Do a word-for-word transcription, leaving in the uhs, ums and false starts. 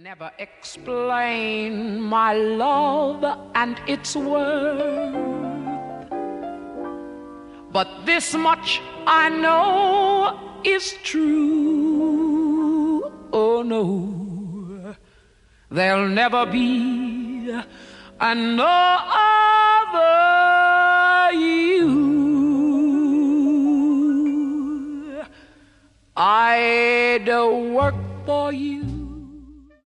Never explain my love and its worth, but this much I know is true. Oh no, there'll never be another you. I'd work for you